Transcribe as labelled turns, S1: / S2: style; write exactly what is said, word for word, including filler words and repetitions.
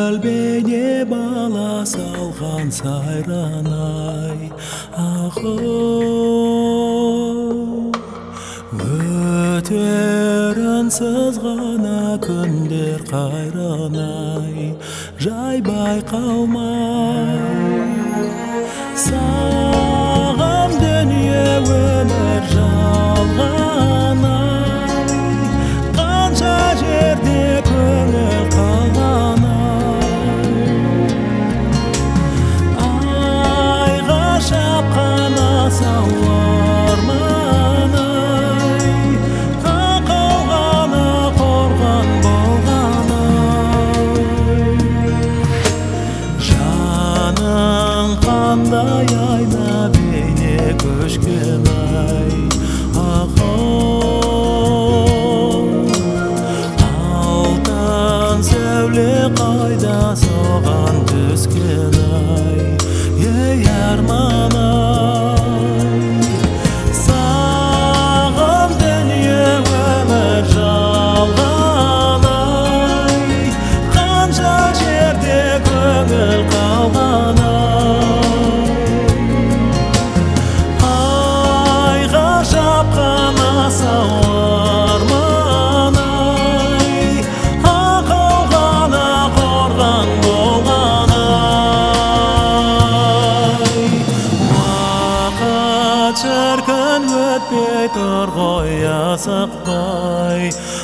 S1: көлбейне бала салған сайранай ахо өтерін сызғана күндер қайранай жай байқалмай саған дүние өмір жалғанай қанша жерде көңіл қалғанай айға шапқан асау арманай ақылғана қорған болғанай жаның қандай айна бейне көшкен ай ахо алтын сәуле қайда соған түскен ай ей арман-ай саған дүние өмір жалғанай қанша жерде көңіл қалғанай айға шапқан асау арманай ақылғана қорған болғанай уақыт шіркін өтпей тұр ғой асықпай